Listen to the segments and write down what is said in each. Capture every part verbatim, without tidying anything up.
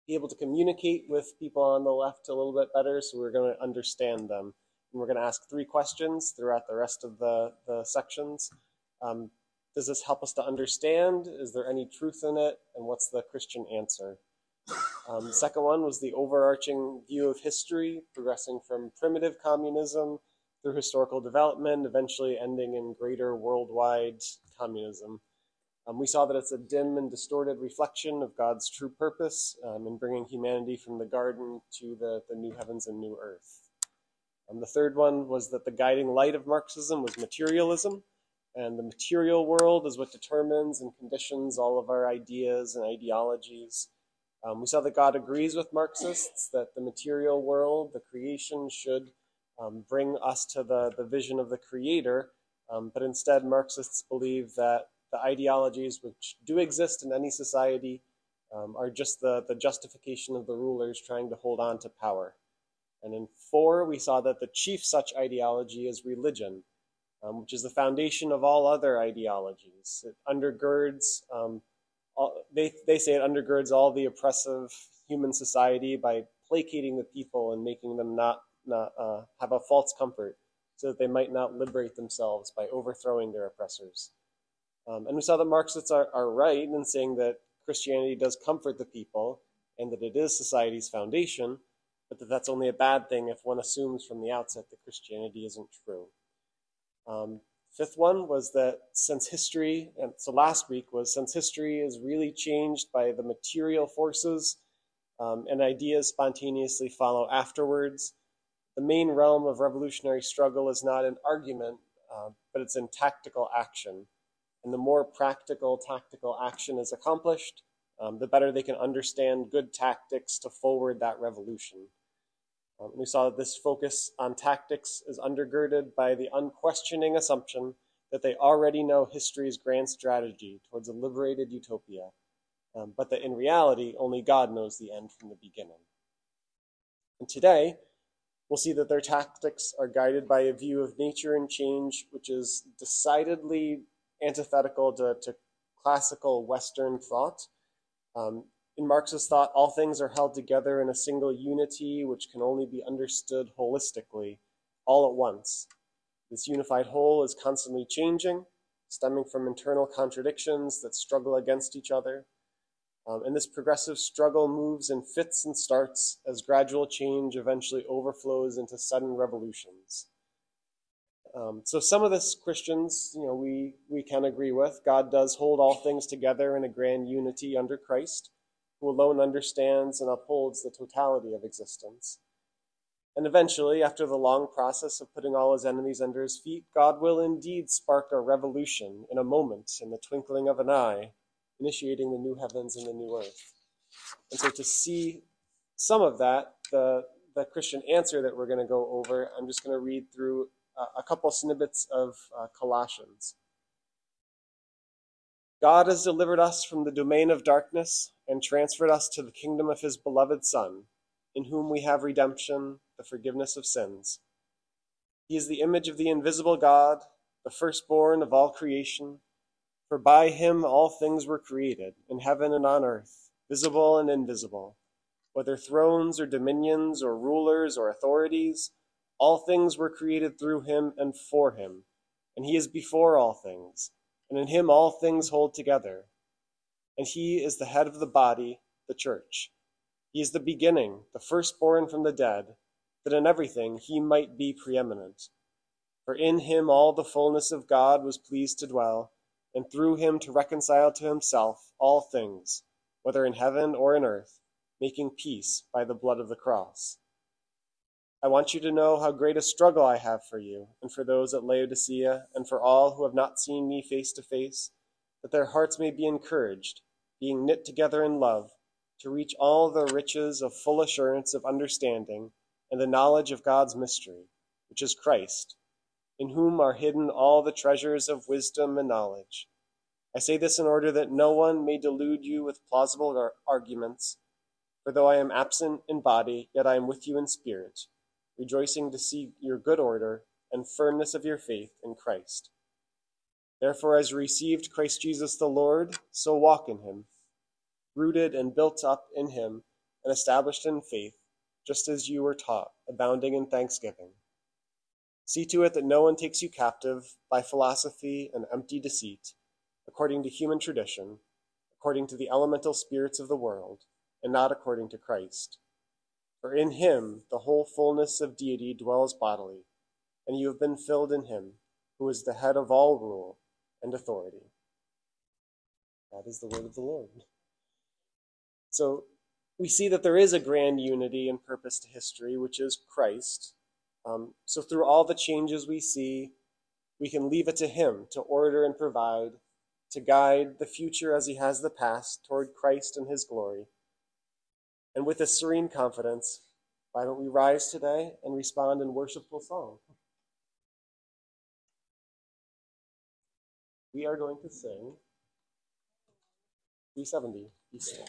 be able to communicate with people on the left a little bit better, so we're going to understand them. And we're going to ask three questions throughout the rest of the, the sections. Um, does this help us to understand? Is there any truth in it? And what's the Christian answer? Um, the second one was the overarching view of history, progressing from primitive communism through historical development, eventually ending in greater worldwide communism. Um, we saw that it's a dim and distorted reflection of God's true purpose um, in bringing humanity from the garden to the, the new heavens and new earth. Um, the third one was that the guiding light of Marxism was materialism, and the material world is what determines and conditions all of our ideas and ideologies. Um, we saw that God agrees with Marxists that the material world, the creation, should um, bring us to the, the vision of the Creator, um, but instead Marxists believe that the ideologies which do exist in any society um, are just the, the justification of the rulers trying to hold on to power. And in four, we saw that the chief such ideology is religion, um, which is the foundation of all other ideologies. It undergirds, um, all, they, they say it undergirds all the oppressive human society by placating the people and making them not, not uh, have a false comfort so that they might not liberate themselves by overthrowing their oppressors. Um, and we saw that Marxists are, are right in saying that Christianity does comfort the people and that it is society's foundation, but that that's only a bad thing if one assumes from the outset that Christianity isn't true. Um, fifth one was that since history, and so last week was since history is really changed by the material forces um, and ideas spontaneously follow afterwards, the main realm of revolutionary struggle is not in argument, uh, but it's in tactical action. And the more practical, tactical action is accomplished, um, the better they can understand good tactics to forward that revolution. Um, we saw that this focus on tactics is undergirded by the unquestioning assumption that they already know history's grand strategy towards a liberated utopia, um, but that in reality, only God knows the end from the beginning. And today, we'll see that their tactics are guided by a view of nature and change, which is decidedly antithetical to, to classical Western thought. Um, in Marxist thought, all things are held together in a single unity which can only be understood holistically, all at once. This unified whole is constantly changing, stemming from internal contradictions that struggle against each other. Um, and this progressive struggle moves in fits and starts as gradual change eventually overflows into sudden revolutions. Um, so some of this Christians, you know, we, we can agree with. God does hold all things together in a grand unity under Christ, who alone understands and upholds the totality of existence. And eventually, after the long process of putting all his enemies under his feet, God will indeed spark a revolution in a moment, in the twinkling of an eye, initiating the new heavens and the new earth. And so to see some of that, the, the Christian answer that we're going to go over, I'm just going to read through a couple snippets of uh, Colossians. God has delivered us from the domain of darkness and transferred us to the kingdom of his beloved Son, in whom we have redemption, the forgiveness of sins. He is the image of the invisible God, the firstborn of all creation, for by him all things were created, in heaven and on earth, visible and invisible, whether thrones or dominions or rulers or authorities. All things were created through him and for him, and he is before all things, and in him all things hold together. And he is the head of the body, the church. He is the beginning, the firstborn from the dead, that in everything he might be preeminent. For in him all the fullness of God was pleased to dwell, and through him to reconcile to himself all things, whether in heaven or in earth, making peace by the blood of the cross. I want you to know how great a struggle I have for you, and for those at Laodicea, and for all who have not seen me face to face, that their hearts may be encouraged, being knit together in love, to reach all the riches of full assurance of understanding and the knowledge of God's mystery, which is Christ, in whom are hidden all the treasures of wisdom and knowledge. I say this in order that no one may delude you with plausible ar- arguments, for though I am absent in body, yet I am with you in spirit, rejoicing to see your good order and firmness of your faith in Christ. Therefore, as you received Christ Jesus the Lord, so walk in him, rooted and built up in him, and established in faith, just as you were taught, abounding in thanksgiving. See to it that no one takes you captive by philosophy and empty deceit, according to human tradition, according to the elemental spirits of the world, and not according to Christ. For in him the whole fullness of deity dwells bodily, and you have been filled in him, who is the head of all rule and authority. That is the word of the Lord. So we see that there is a grand unity and purpose to history, which is Christ. Um, so through all the changes we see, we can leave it to him to order and provide, to guide the future as he has the past toward Christ and his glory. And with a serene confidence, why don't we rise today and respond in worshipful song? We are going to sing three seventy. Be still.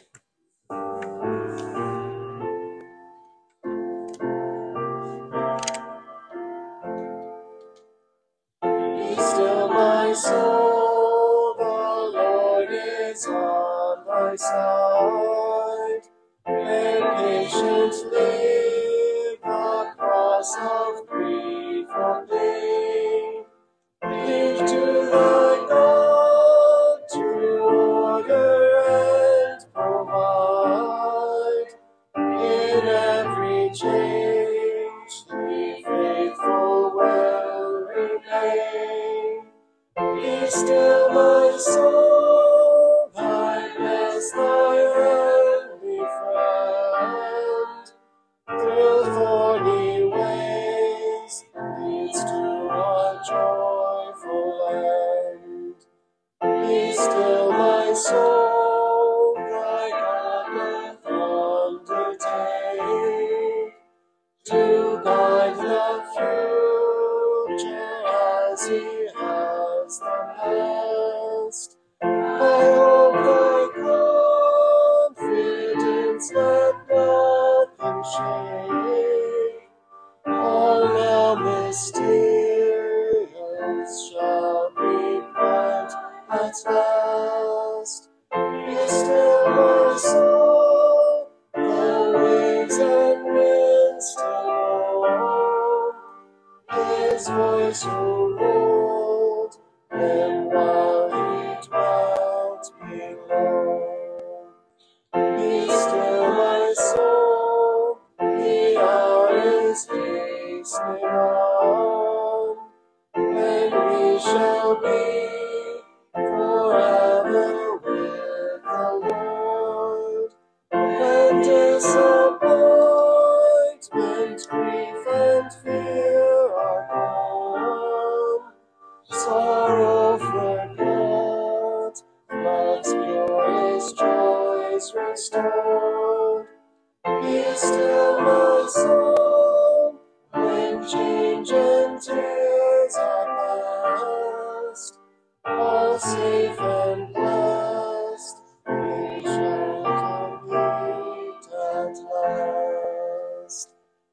Be still, my soul, the Lord is on thy side. And patiently the cross of grief obey. Leave to thy God to order and provide. In every change, be faithful will remain. Be still, my soul, thy bless thy heavenly friend. Through thorny ways leads to a joyful end. Be still, my soul, thy God doth undertake to guide the future as he has the past. I hope thy confidence let nothing shake. All now mysterious shall be bright at last. Be still, my soul, the waves and winds still roll. His voice who ruled him while he dwelt below. Be still, my soul, the hour is hastening on, and we shall be forever with the Lord. When disappointment, grief, and fear are gone, sorrow forgot, love's purest joys restored. Be still, my soul, when change and tears are past. All safe and blessed, we shall complete at last.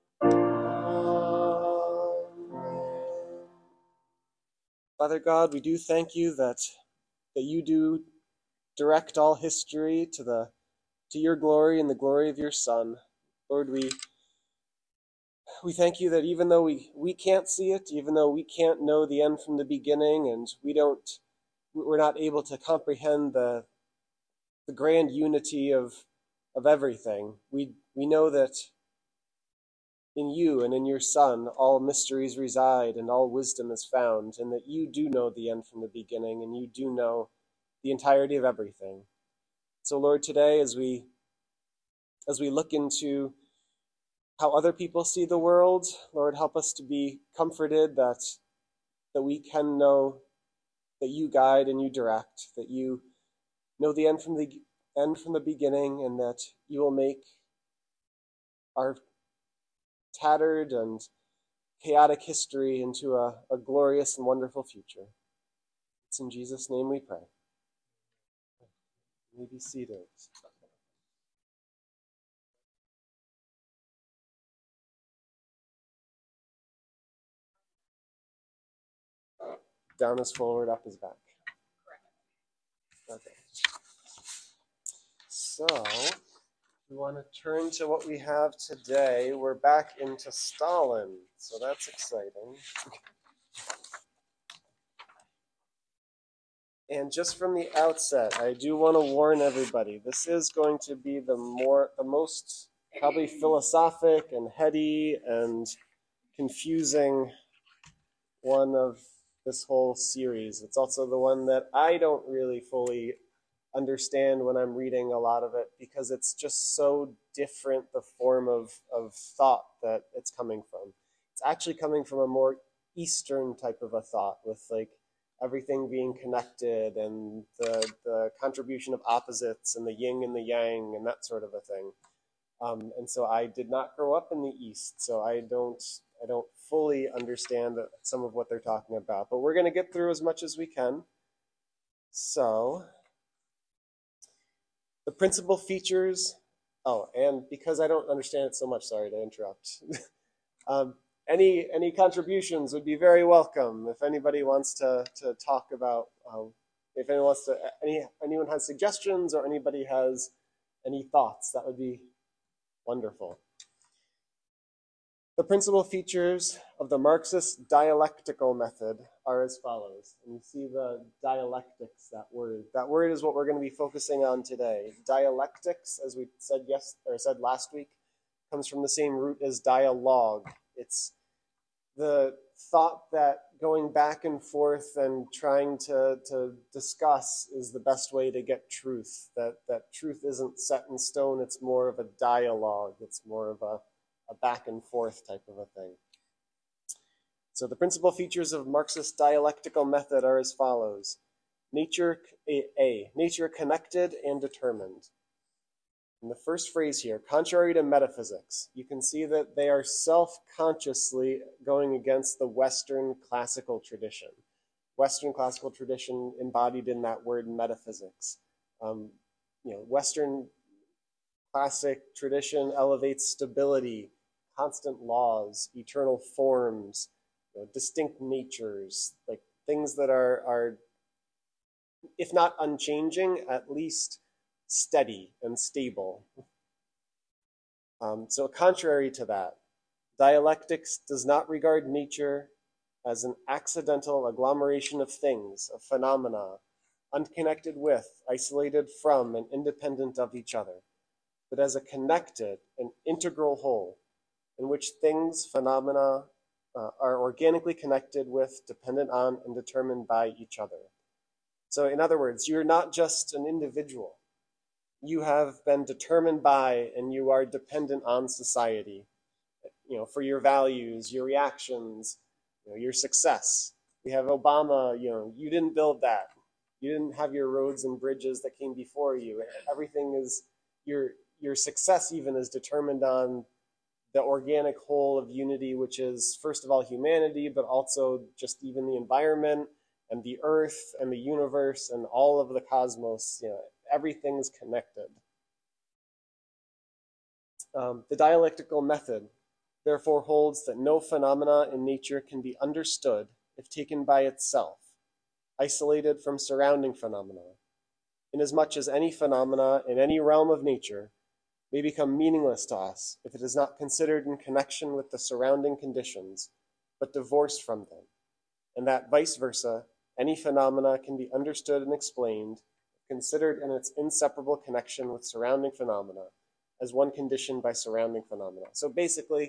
Amen. Father God, we do thank you that, that you do direct all history to the to your glory and the glory of your Son. Lord, we we thank you that even though we, we can't see it, even though we can't know the end from the beginning, and we don't we're not able to comprehend the the grand unity of of everything, we we know that in you and in your Son all mysteries reside and all wisdom is found, and that you do know the end from the beginning, and you do know the entirety of everything. So Lord, today as we as we look into how other people see the world, Lord, help us to be comforted that that we can know that you guide and you direct, that you know the end from the end from the beginning, and that you will make our tattered and chaotic history into a, a glorious and wonderful future. It's in Jesus' name we pray. You may be seated. Down is forward, up is back. Okay. So, We want to turn to what we have today. We're back into Stalin, so that's exciting. And just from the outset, I do want to warn everybody, this is going to be the more, the most probably philosophic and heady and confusing one of this whole series. It's also the one that I don't really fully understand when I'm reading a lot of it, because it's just so different, the form of, of thought that it's coming from. It's actually coming from a more Eastern type of a thought, with like everything being connected and the, the contribution of opposites and the yin and the yang and that sort of a thing. Um, and so I did not grow up in the East, so I don't, I don't fully understand some of what they're talking about. But we're going to get through as much as we can. So the principal features, oh, and because I don't understand it so much, sorry to interrupt. um, any any contributions would be very welcome. If anybody wants to to talk about, um, if anyone wants to, any anyone has suggestions or anybody has any thoughts, that would be wonderful. The principal features of the Marxist dialectical method are as follows. And you see the dialectics, that word. That word is what we're going to be focusing on today. Dialectics, as we said yes or said last week, comes from the same root as dialogue. It's the thought that going back and forth and trying to, to discuss is the best way to get truth. That, that truth isn't set in stone. It's more of a dialogue. It's more of a a back and forth type of a thing. So the principal features of Marxist dialectical method are as follows. Nature, a, a, nature connected and determined. In the first phrase here, contrary to metaphysics, you can see that they are self-consciously going against the Western classical tradition. Western classical tradition embodied in that word metaphysics. Um, you know, Western classic tradition elevates stability, constant laws, eternal forms, you know, distinct natures, like things that are, are, if not unchanging, at least steady and stable. Um, so contrary to that, dialectics does not regard nature as an accidental agglomeration of things, of phenomena, unconnected with, isolated from, and independent of each other, but as a connected and integral whole in which things, phenomena, uh, are organically connected with, dependent on, and determined by each other. So in other words, you're not just an individual. You have been determined by and you are dependent on society, you know, for your values, your reactions, you know, your success. We have Obama, you know, you didn't build that. You didn't have your roads and bridges that came before you. Everything is, your Your success even is determined on the organic whole of unity, which is, first of all, humanity, but also just even the environment and the earth and the universe and all of the cosmos. You know, everything's connected. Um, the dialectical method, therefore, holds that no phenomena in nature can be understood if taken by itself, isolated from surrounding phenomena, inasmuch as any phenomena in any realm of nature may become meaningless to us if it is not considered in connection with the surrounding conditions, but divorced from them, and that vice versa, any phenomena can be understood and explained, considered in its inseparable connection with surrounding phenomena, as one conditioned by surrounding phenomena. So basically,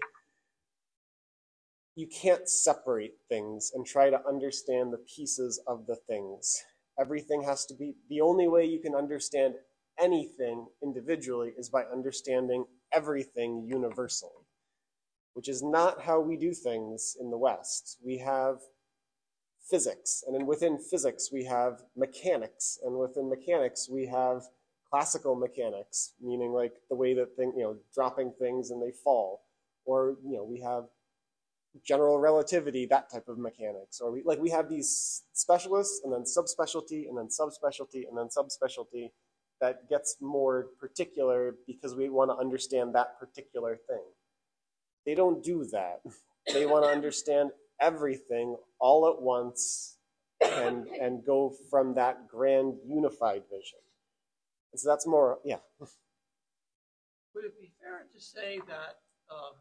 you can't separate things and try to understand the pieces of the things. Everything has to be, the only way you can understand anything individually is by understanding everything universally, which is not how we do things in the West. We have physics, and then within physics we have mechanics, and within mechanics we have classical mechanics, meaning like the way that thing, you know, dropping things and they fall, or you know, we have general relativity, that type of mechanics, or we like we have these specialists and then subspecialty and then subspecialty and then subspecialty that gets more particular because we want to understand that particular thing. They don't do that. They want to understand everything all at once and and go from that grand unified vision. And so that's more, yeah. would it be fair to say that um,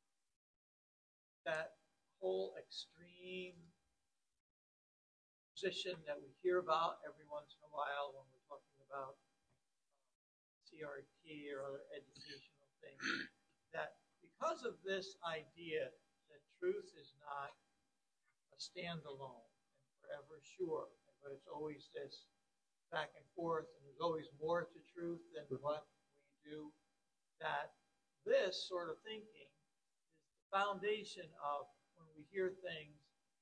that whole extreme position that we hear about every once in a while when we're talking about C R T or other educational things, that because of this idea that truth is not a standalone and forever sure, but it's always this back and forth, and there's always more to truth than what we do, that this sort of thinking is the foundation of when we hear things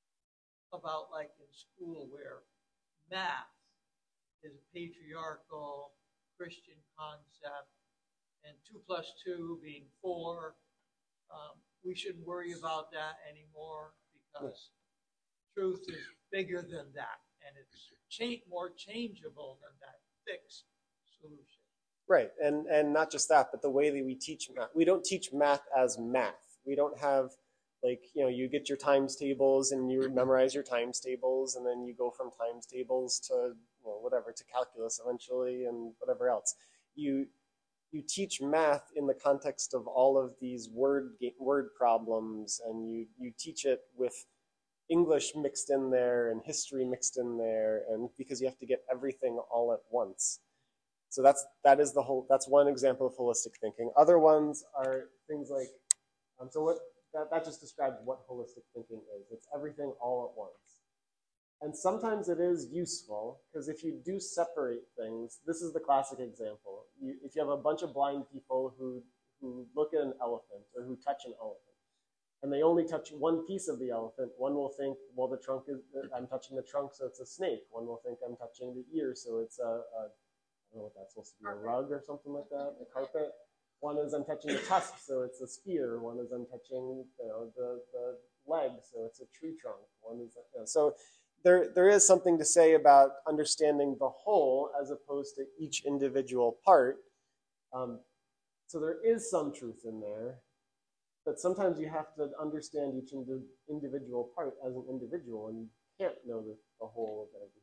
about, like in school, where math is a patriarchal Christian concept, and two plus two being four, um, we shouldn't worry about that anymore because truth is bigger than that, and it's cha- more changeable than that fixed solution. Right, and and not just that, but the way that we teach math. We don't teach math as math. We don't have, like, you know, you get your times tables and you memorize your times tables, and then you go from times tables to, you know, whatever, to calculus eventually and whatever else. You you teach math in the context of all of these word word problems, and you you teach it with English mixed in there and history mixed in there, and because you have to get everything all at once. So that's that is the whole. That's one example of holistic thinking. Other ones are things like, um, so what that that just describes what holistic thinking is. It's everything all at once. And sometimes it is useful, because if you do separate things, this is the classic example. You, if you have a bunch of blind people who who look at an elephant or who touch an elephant, and they only touch one piece of the elephant, one will think, well, the trunk is, I'm touching the trunk, so it's a snake. One will think I'm touching the ear, so it's a, a I don't know what that's supposed to be, a rug or something like that, a carpet. One is I'm touching the tusk, so it's a spear. One is I'm touching, you know, the, the leg, so it's a tree trunk. One is, you know, so there there is something to say about understanding the whole as opposed to each individual part. Um, so there is some truth in there, but sometimes you have to understand each indi- individual part as an individual, and you can't know the, the whole of everything.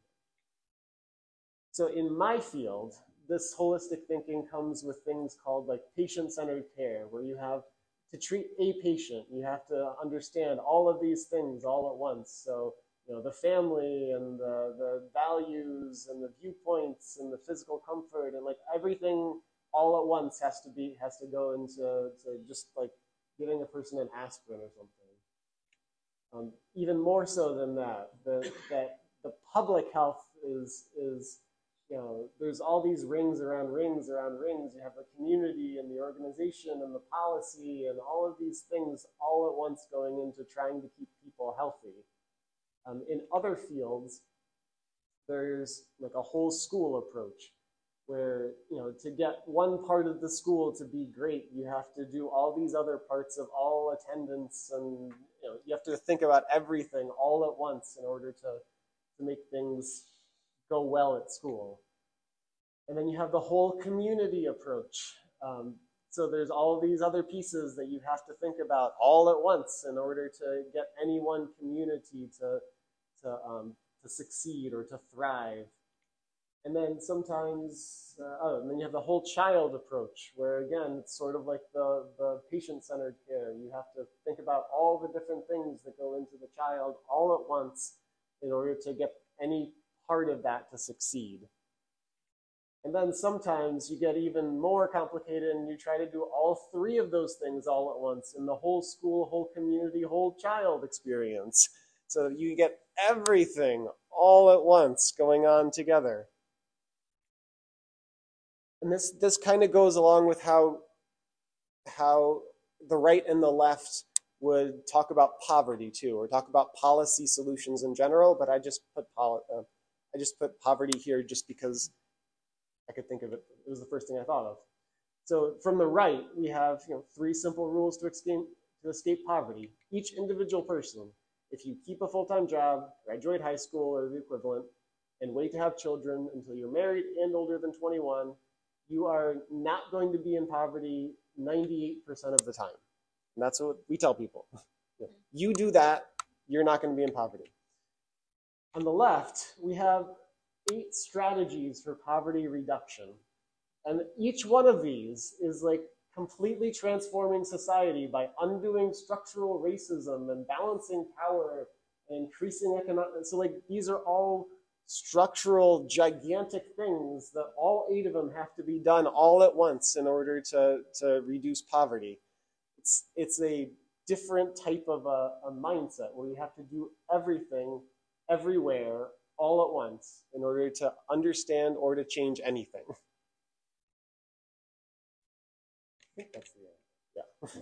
So in my field, this holistic thinking comes with things called like patient-centered care, where you have to treat a patient, you have to understand all of these things all at once. So, you know, the family and the, the values and the viewpoints and the physical comfort and like everything all at once has to be has to go into to just like giving a person an aspirin or something. Um, even more so than that, the, that the public health is is you know, there's all these rings around rings around rings. You have the community and the organization and the policy and all of these things all at once going into trying to keep people healthy. Um, in other fields, there's like a whole school approach where, you know, to get one part of the school to be great, you have to do all these other parts of all attendance, and, you know, you have to think about everything all at once in order to, to make things go well at school. And then you have the whole community approach. Um, so there's all these other pieces that you have to think about all at once in order to get any one community to, to, um, to succeed or to thrive. And then sometimes, uh, oh, and then you have the whole child approach, where again, it's sort of like the, the patient-centered care. You have to think about all the different things that go into the child all at once in order to get any part of that to succeed. And then sometimes you get even more complicated and you try to do all three of those things all at once in the whole school, whole community, whole child experience. So you get everything all at once going on together. And this, this kind of goes along with how, how the right and the left would talk about poverty too, or talk about policy solutions in general, but I just put, poli uh, I just put poverty here just because I could think of it. It was the first thing I thought of. So from the right, we have, you know, three simple rules to escape, to escape poverty. Each individual person, if you keep a full-time job, graduate high school or the equivalent, and wait to have children until you're married and older than twenty-one, you are not going to be in poverty ninety-eight percent of the time. And that's what we tell people. You do that, you're not going to be in poverty. On the left, we have eight strategies for poverty reduction. And each one of these is like completely transforming society by undoing structural racism and balancing power and increasing economic. So like these are all structural, gigantic things that all eight of them have to be done all at once in order to, to reduce poverty. It's, it's a different type of a, a mindset where you have to do everything, everywhere, all at once in order to understand or to change anything. I think that's the end. Yeah.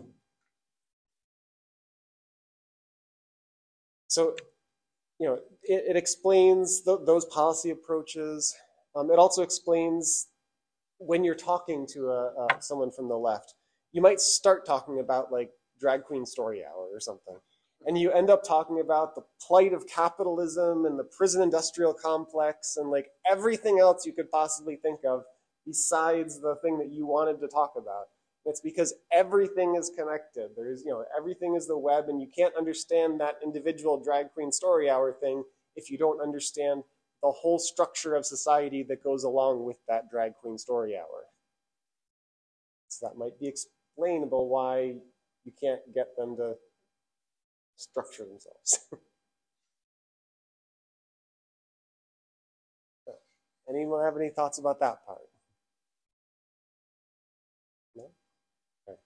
So, you know, it, it explains th those policy approaches. Um, it also explains when you're talking to a, uh, someone from the left, you might start talking about like Drag Queen Story Hour or something, and you end up talking about the plight of capitalism and the prison industrial complex and like everything else you could possibly think of besides the thing that you wanted to talk about. It's because everything is connected. There's, you know, everything is the web, and you can't understand that individual Drag Queen Story Hour thing if you don't understand the whole structure of society that goes along with that Drag Queen Story Hour. So that might be explainable why you can't get them to structure themselves. Anyone have any thoughts about that part? No? Okay.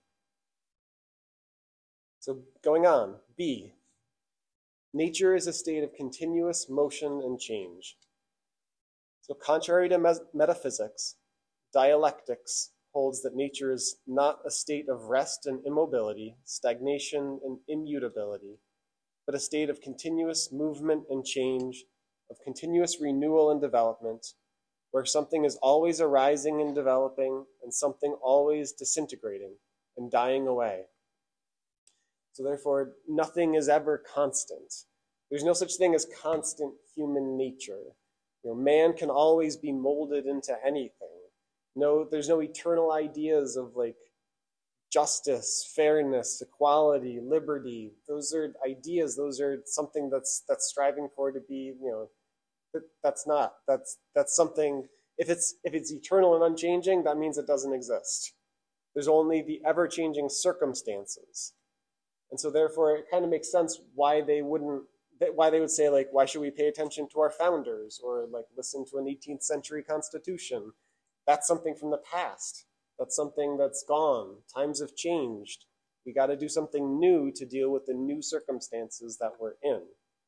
So going on, B. Nature is a state of continuous motion and change. So contrary to me- metaphysics, dialectics holds that nature is not a state of rest and immobility, stagnation and immutability, but a state of continuous movement and change, of continuous renewal and development, where something is always arising and developing, and something always disintegrating and dying away. So therefore, nothing is ever constant. There's no such thing as constant human nature. You know, man can always be molded into anything. No, there's no eternal ideas of like justice, fairness, equality, liberty. Those are ideas. Those are something that's that's striving for to be, you know, that, that's not. That's that's something. If it's if it's eternal and unchanging, that means it doesn't exist. There's only the ever-changing circumstances, and so therefore it kind of makes sense why they wouldn't. Why they would say like, why should we pay attention to our founders or like listen to an eighteenth century constitution? That's something from the past. That's something that's gone. Times have changed. We got to do something new to deal with the new circumstances that we're in.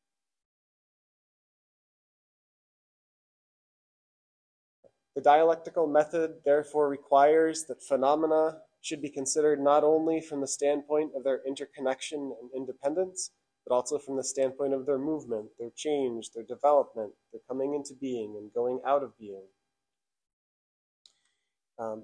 The dialectical method therefore requires that phenomena should be considered not only from the standpoint of their interconnection and independence, but also from the standpoint of their movement, their change, their development, their coming into being and going out of being. Um,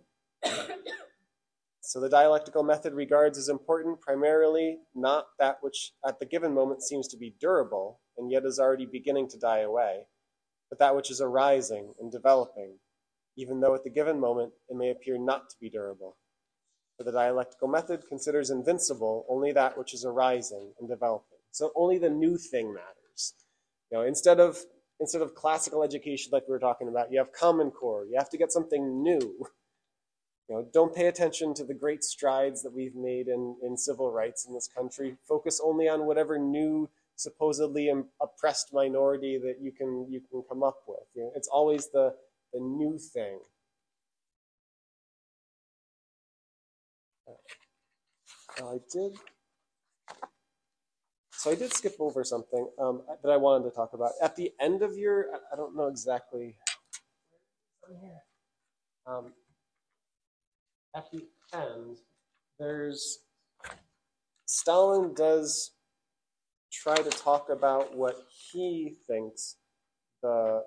so the dialectical method regards as important primarily not that which at the given moment seems to be durable and yet is already beginning to die away, but that which is arising and developing, even though at the given moment it may appear not to be durable. For the dialectical method considers invincible only that which is arising and developing. So only the new thing matters. You know, instead of instead of classical education like we were talking about, you have Common Core. You have to get something new. You know, don't pay attention to the great strides that we've made in, in civil rights in this country. Focus only on whatever new, supposedly oppressed minority that you can you can come up with. You know, it's always the the new thing. Uh, I did. So I did skip over something um, that I wanted to talk about. At the end of your, I don't know exactly. Um, at the end, there's, Stalin does try to talk about what he thinks the,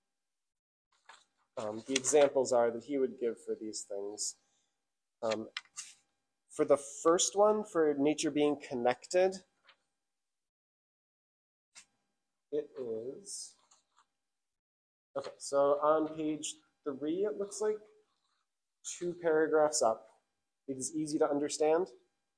um, the examples are that he would give for these things. Um, for the first one, for nature being connected, it is, okay, so on page three, it looks like, two paragraphs up. It is easy to understand.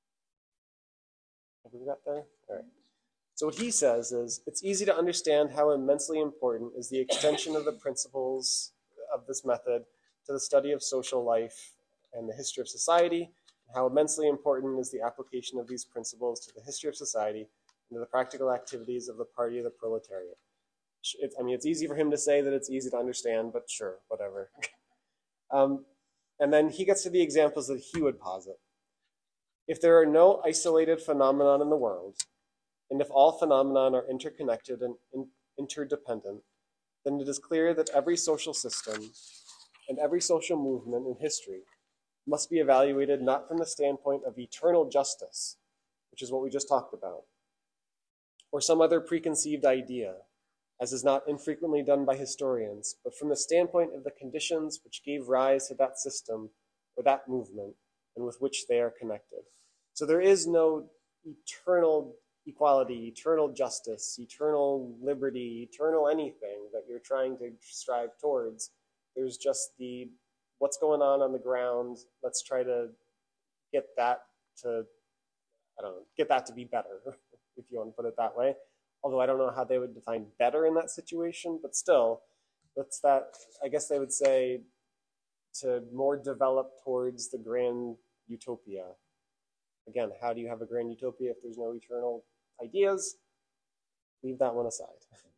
Have we got there? All right. So what he says is, it's easy to understand how immensely important is the extension of the principles of this method to the study of social life and the history of society, how immensely important is the application of these principles to the history of society and to the practical activities of the party of the proletariat. It, I mean, it's easy for him to say that it's easy to understand, but sure, whatever. um, and then he gets to the examples that he would posit. If there are no isolated phenomenon in the world, and if all phenomenon are interconnected and in, interdependent, then it is clear that every social system and every social movement in history must be evaluated not from the standpoint of eternal justice, which is what we just talked about, or some other preconceived idea, as is not infrequently done by historians, but from the standpoint of the conditions which gave rise to that system or that movement and with which they are connected. So there is no eternal equality, eternal justice, eternal liberty, eternal anything that you're trying to strive towards. There's just the what's going on on the ground. Let's try to get that to, I don't know, get that to be better, if you want to put it that way. Although I don't know how they would define better in that situation, but still, what's that? I guess they would say to more develop towards the grand utopia. Again, how do you have a grand utopia if there's no eternal ideas? Leave that one aside.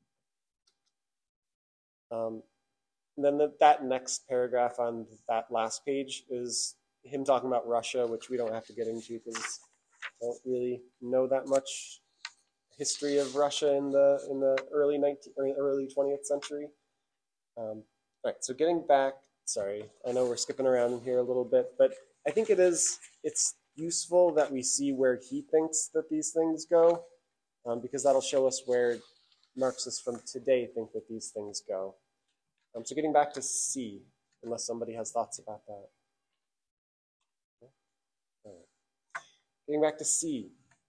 Um, and then the, that next paragraph on that last page is him talking about Russia, which we don't have to get into because I don't really know that much history of Russia in the in the early nineteenth or early twentieth century. Um, all right, so getting back, sorry, I know we're skipping around in here a little bit, but I think it is it's useful that we see where he thinks that these things go, um, because that'll show us where Marxists from today think that these things go. Um, so getting back to C, unless somebody has thoughts about that. All right. Getting back to C.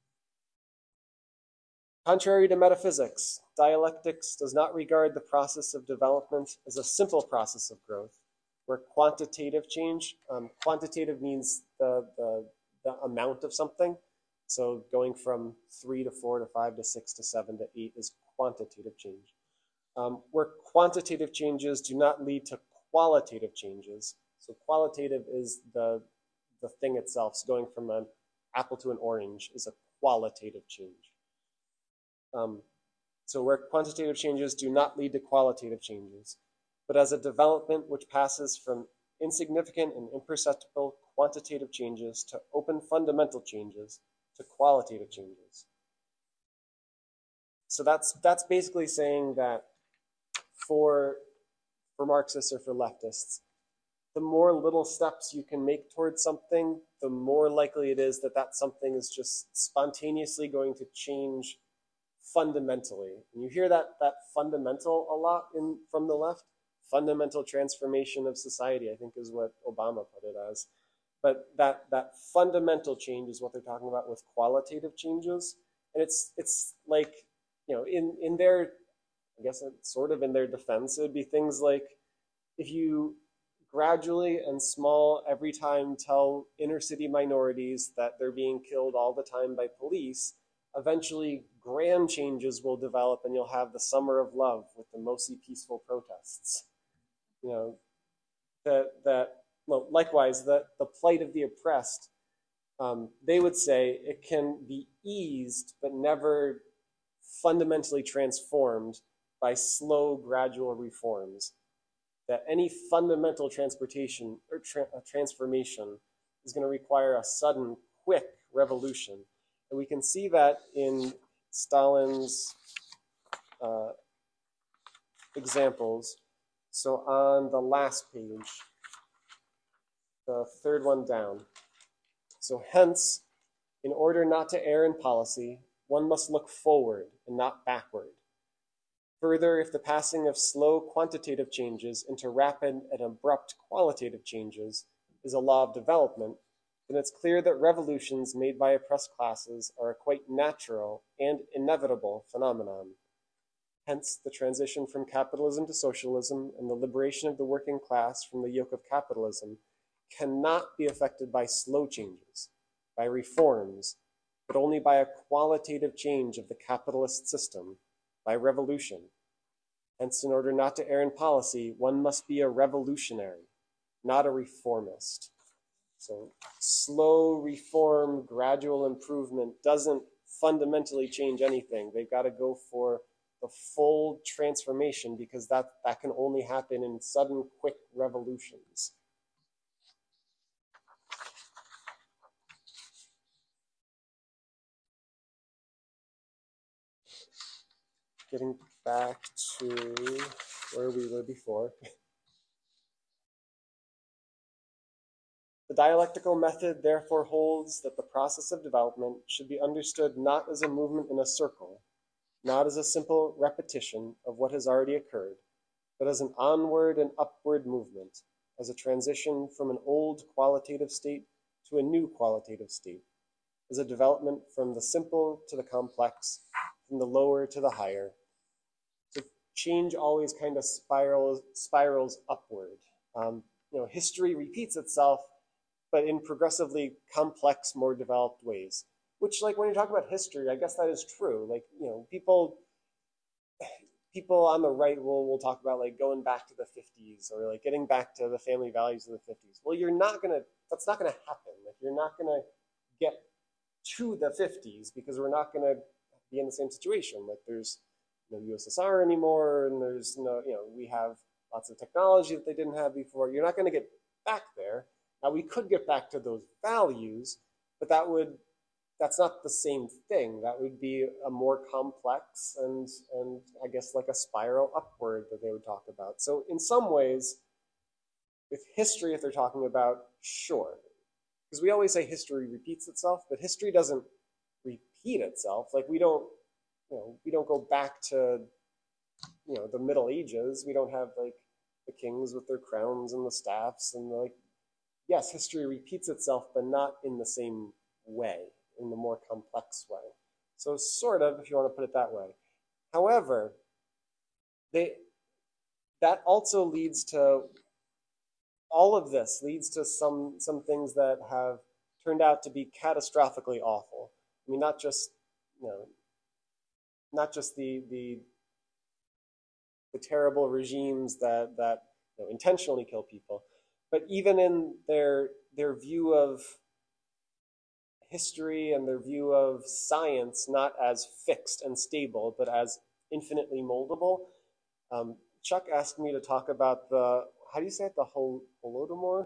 Contrary to metaphysics, dialectics does not regard the process of development as a simple process of growth, where quantitative change, um, quantitative means the, the, the amount of something. So going from three to four to five to six to seven to eight is quantitative change. Um, where quantitative changes do not lead to qualitative changes. So qualitative is the, the thing itself. So going from an apple to an orange is a qualitative change. Um, so where quantitative changes do not lead to qualitative changes, but as a development which passes from insignificant and imperceptible quantitative changes to open fundamental changes to qualitative changes. So that's that's basically saying that for, for Marxists or for leftists, the more little steps you can make towards something, the more likely it is that that something is just spontaneously going to change fundamentally. And you hear that that fundamental a lot in from the left. Fundamental transformation of society, I think, is what Obama put it as. But that that fundamental change is what they're talking about with qualitative changes. And it's it's like, you know, in in their, I guess it's sort of in their defense, it would be things like if you gradually and small every time tell inner city minorities that they're being killed all the time by police, eventually grand changes will develop and you'll have the summer of love with the mostly peaceful protests. You know, that, that well, likewise, the, the plight of the oppressed, um, they would say it can be eased but never fundamentally transformed by slow, gradual reforms. That any fundamental transportation or tra transformation is going to require a sudden, quick revolution. And we can see that in Stalin's uh, examples. So on the last page, the third one down. So hence, in order not to err in policy, one must look forward and not backward. Further, if the passing of slow quantitative changes into rapid and abrupt qualitative changes is a law of development, then it's clear that revolutions made by oppressed classes are a quite natural and inevitable phenomenon. Hence, the transition from capitalism to socialism and the liberation of the working class from the yoke of capitalism cannot be affected by slow changes, by reforms, but only by a qualitative change of the capitalist system, by revolution. Hence, in order not to err in policy, one must be a revolutionary, not a reformist. So slow reform, gradual improvement doesn't fundamentally change anything. They've got to go for the full transformation because that, that can only happen in sudden, quick revolutions. Getting back to where we were before. The dialectical method therefore holds that the process of development should be understood not as a movement in a circle, not as a simple repetition of what has already occurred, but as an onward and upward movement, as a transition from an old qualitative state to a new qualitative state, as a development from the simple to the complex, from the lower to the higher. So change always kind of spirals, spirals upward. Um, you know, history repeats itself, but in progressively complex, more developed ways. Which, like, when you talk about history, I guess that is true. Like, you know, people people on the right will, will talk about, like, going back to the fifties or, like, getting back to the family values of the fifties. Well, you're not going to, that's not going to happen. Like, you're not going to get to the fifties because we're not going to be in the same situation. Like, there's no U S S R anymore, and there's no, you know, we have lots of technology that they didn't have before. You're not going to get back there. Now, we could get back to those values, but that would, that's not the same thing. That would be a more complex and, and I guess like a spiral upward that they would talk about. So in some ways, with history, if they're talking about, sure. Because we always say history repeats itself, but history doesn't repeat itself. Like we don't, you know, we don't go back to, you know, the Middle Ages. We don't have like the kings with their crowns and the staffs and like, yes, history repeats itself, but not in the same way, in the more complex way. So sort of, if you want to put it that way. However, they, that also leads to, all of this leads to some, some things that have turned out to be catastrophically awful. I mean, not just, you know, not just the, the, the terrible regimes that, that you know, intentionally kill people, but even in their, their view of history and their view of science, not as fixed and stable, but as infinitely moldable. Um, Chuck asked me to talk about the, how do you say it, the Hol Holodomor?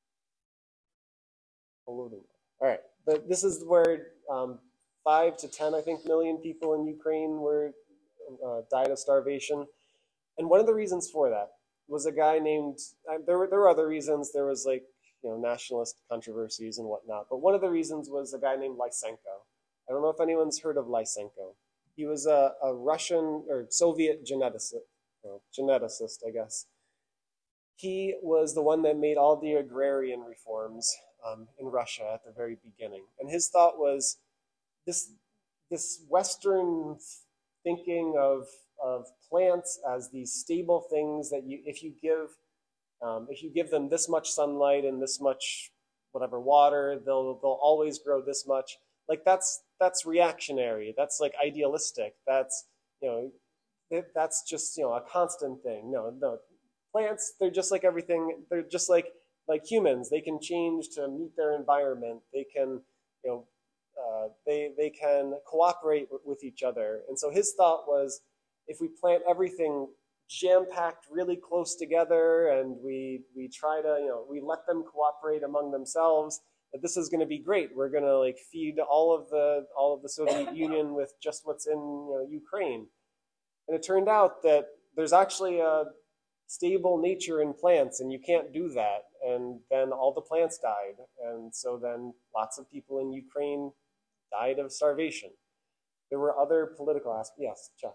Holodomor. All right, but this is where um, five to ten, I think, million people in Ukraine were uh, died of starvation. And one of the reasons for that was a guy named, uh, there were, there were other reasons. There was like, you know, nationalist controversies and whatnot. But one of the reasons was a guy named Lysenko. I don't know if anyone's heard of Lysenko. He was a, a Russian or Soviet geneticist, well, geneticist, I guess. He was the one that made all the agrarian reforms um, in Russia at the very beginning. And his thought was this, this Western thinking of, of plants as these stable things that you, if you give Um, if you give them this much sunlight and this much whatever water, they'll they'll always grow this much. Like that's that's reactionary. That's like idealistic. That's you know that's just you know a constant thing. No, no. Plants, they're just like everything. They're just like like humans. They can change to meet their environment. They can you know uh, they they can cooperate with each other. And so his thought was, if we plant everything jam-packed really close together and we we try to, you know, we let them cooperate among themselves, that this is going to be great. We're going to like feed all of the all of the Soviet Union with just what's in you know, Ukraine. And it turned out that there's actually a stable nature in plants and you can't do that. And then all the plants died. And so then lots of people in Ukraine died of starvation. There were other political aspects. Yes, Chuck.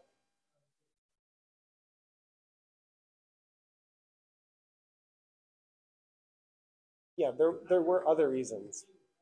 Yeah, there there were other reasons.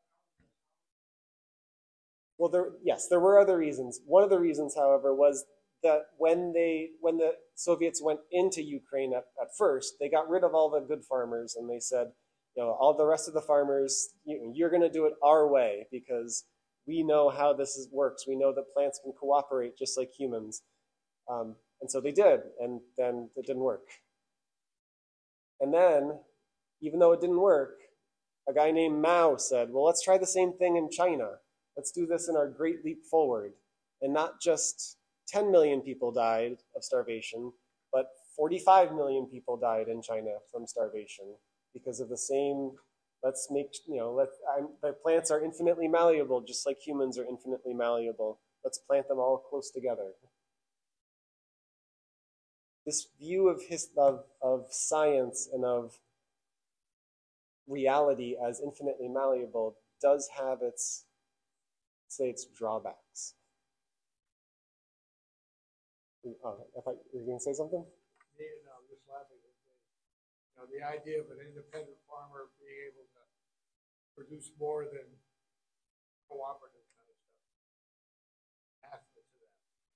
Well, there yes, there were other reasons. One of the reasons, however, was that when they when the Soviets went into Ukraine at, at first, they got rid of all the good farmers and they said, you know, all the rest of the farmers, you, you're going to do it our way because we know how this is, works. We know that plants can cooperate just like humans. Um, and so they did, and then it didn't work. And then, even though it didn't work, a guy named Mao said, well, let's try the same thing in China. Let's do this in our Great Leap Forward. And not just ten million people died of starvation, but forty-five million people died in China from starvation because of the same, let's make, you know, let, I'm, the plants are infinitely malleable, just like humans are infinitely malleable. Let's plant them all close together. This view of, his, of, of science and of reality as infinitely malleable does have its, say, its drawbacks. Oh, I thought you were going to say something? Yeah, no, I'm just laughing. You know, the idea of an independent farmer being able to produce more than cooperative kind of stuff. Half to that.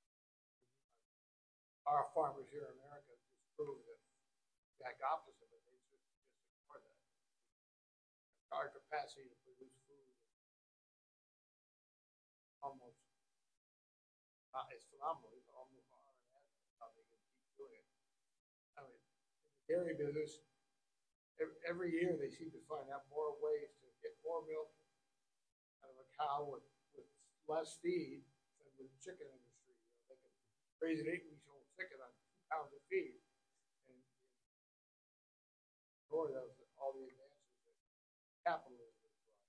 Our farmers here in America just prove that the exact opposite, but they should just ignore that. Our capacity to produce food almost uh, it's phenomenal. It's almost how they can keep doing it. I mean, in the dairy business, every year they seem to find out more ways to get more milk out of a cow with, with less feed than with the chicken industry. You know, they can raise an eight-week-old chicken on two pounds of feed and ignore those, all the advances that capitalism has brought.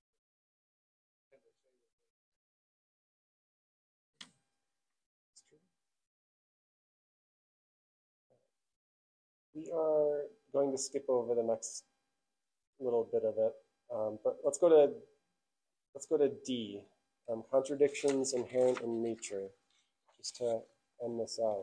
We are going to skip over the next little bit of it, um, but let's go to let's go to D, um, contradictions inherent in nature, just to end this out.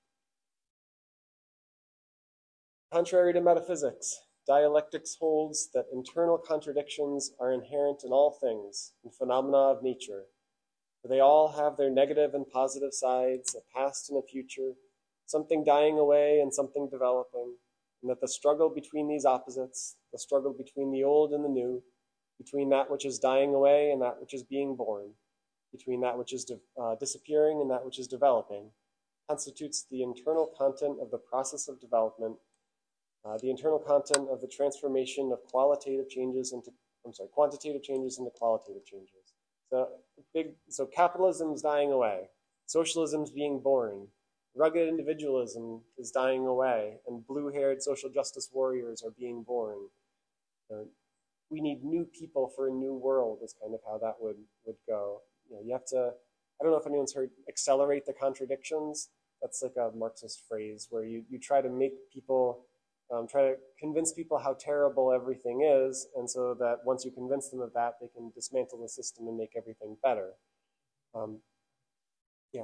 Contrary to metaphysics, dialectics holds that internal contradictions are inherent in all things and phenomena of nature, for they all have their negative and positive sides, a past and a future, something dying away and something developing, and that the struggle between these opposites, the struggle between the old and the new, between that which is dying away and that which is being born, between that which is uh, disappearing and that which is developing, constitutes the internal content of the process of development, uh, the internal content of the transformation of qualitative changes into, I'm sorry, quantitative changes into qualitative changes. So big, so capitalism's dying away, socialism's being born, rugged individualism is dying away, and blue-haired social justice warriors are being born. Uh, we need new people for a new world is kind of how that would, would go. You know, you have to, I don't know if anyone's heard accelerate the contradictions. That's like a Marxist phrase where you, you try to make people, um, try to convince people how terrible everything is, and so that once you convince them of that, they can dismantle the system and make everything better. Um, yeah.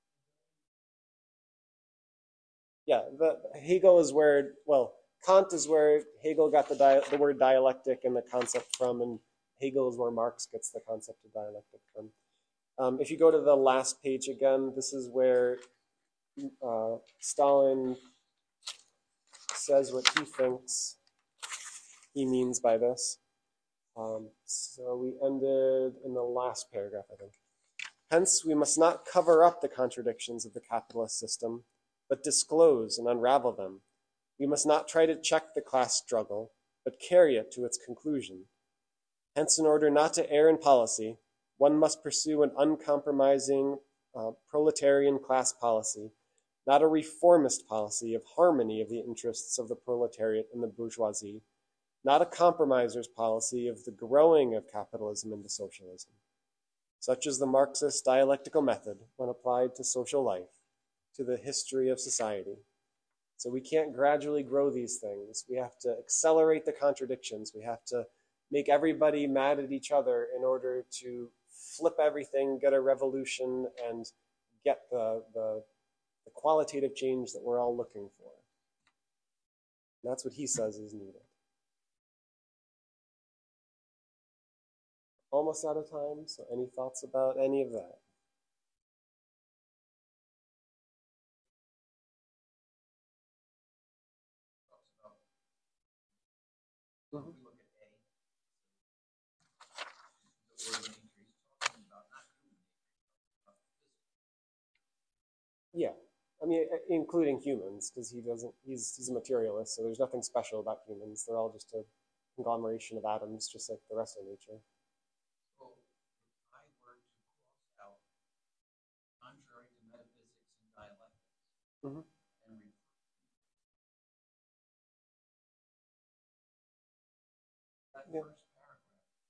Yeah, the, Hegel is where, well, Kant is where Hegel got the, dia the word dialectic and the concept from, and Hegel is where Marx gets the concept of dialectic from. Um, if you go to the last page again, this is where uh, Stalin says what he thinks he means by this. Um, so we ended in the last paragraph, I think. Hence, we must not cover up the contradictions of the capitalist system, but disclose and unravel them. We must not try to check the class struggle, but carry it to its conclusion. Hence, in order not to err in policy, one must pursue an uncompromising uh, proletarian class policy, not a reformist policy of harmony of the interests of the proletariat and the bourgeoisie, not a compromiser's policy of the growing of capitalism into socialism. Such is the Marxist dialectical method when applied to social life, to the history of society. So we can't gradually grow these things. We have to accelerate the contradictions. We have to make everybody mad at each other in order to flip everything, get a revolution, and get the, the, the qualitative change that we're all looking for. And that's what he says is needed. Almost out of time, so any thoughts about any of that? Mm-hmm. Yeah, I mean, including humans, because he doesn't. He's he's a materialist, so there's nothing special about humans. They're all just a conglomeration of atoms, just like the rest of nature. So, if I were to cross out, contrary to metaphysics and dialectics, Mm-hmm. and refer that Yeah. first paragraph.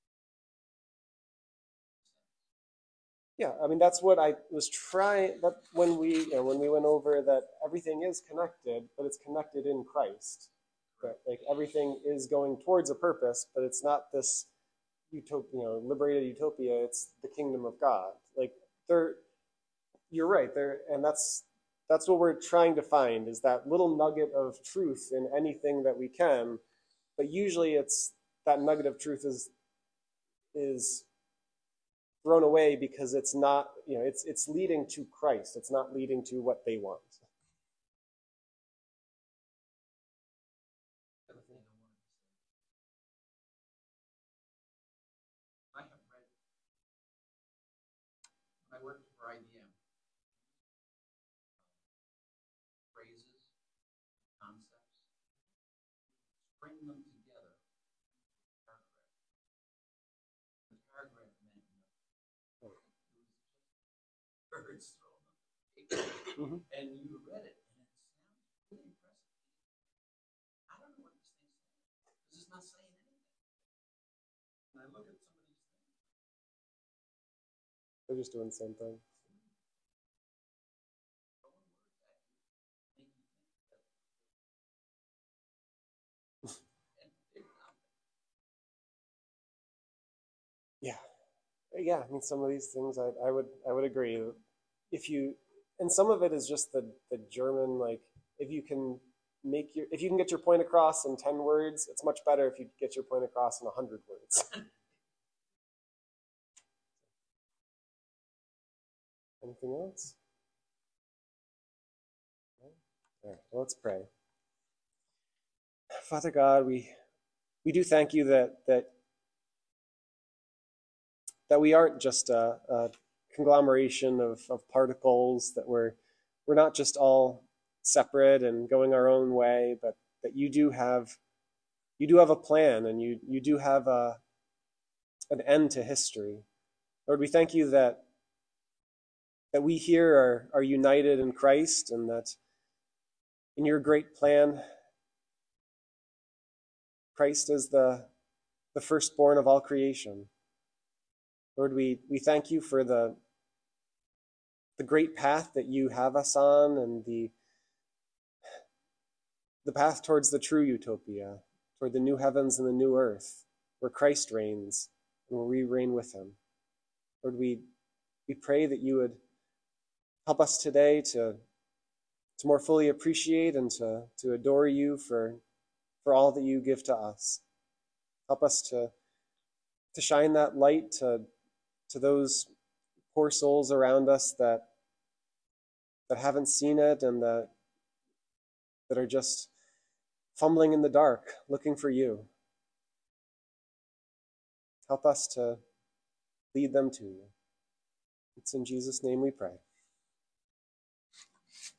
Yeah, I mean, that's what I was trying, that when we, you know, when we went over that everything is connected, but it's connected in Christ. That, like, everything is going towards a purpose, but it's not this utopia, you know, liberated utopia, it's the kingdom of God. Like, they're, you're right, there, and that's, that's what we're trying to find, is that little nugget of truth in anything that we can, but usually it's, that nugget of truth is, is thrown away because it's not, you know, it's it's leading to Christ. It's not leading to what they want. The other thing I wanted to say, I have read, when I worked for I B M, phrases, concepts, bring them together into a paragraph. The paragraph meant nothing. It was just words thrown on the paper. Mm-hmm. And you read it, and it sounds really impressive. I don't know what this thing's saying. This is not saying anything. And I look at some of these things. They're just doing the same thing. Throwing words at you, make you think that. And they're not. Yeah, yeah. I mean, some of these things, I, I would, I would agree. If you, and some of it is just the the German, like, if you can make your, if you can get your point across in ten words, it's much better if you get your point across in a hundred words. Anything else? All right, well, let's pray. Father God, we we do thank you that that that we aren't just a, a conglomeration of, of particles, that we're we're not just all separate and going our own way, but that you do have you do have a plan, and you you do have a an end to history. Lord, we thank you that that we here are, are united in Christ, and that in your great plan, Christ is the, the firstborn of all creation. Lord, we, we thank you for the, the great path that you have us on, and the, the path towards the true utopia, toward the new heavens and the new earth, where Christ reigns and where we reign with him. Lord, we, we pray that you would help us today to, to more fully appreciate and to, to adore you for, for all that you give to us. Help us to, to shine that light to, to those poor souls around us that, that haven't seen it, and that, that are just fumbling in the dark, looking for you. Help us to lead them to you. It's in Jesus' name we pray.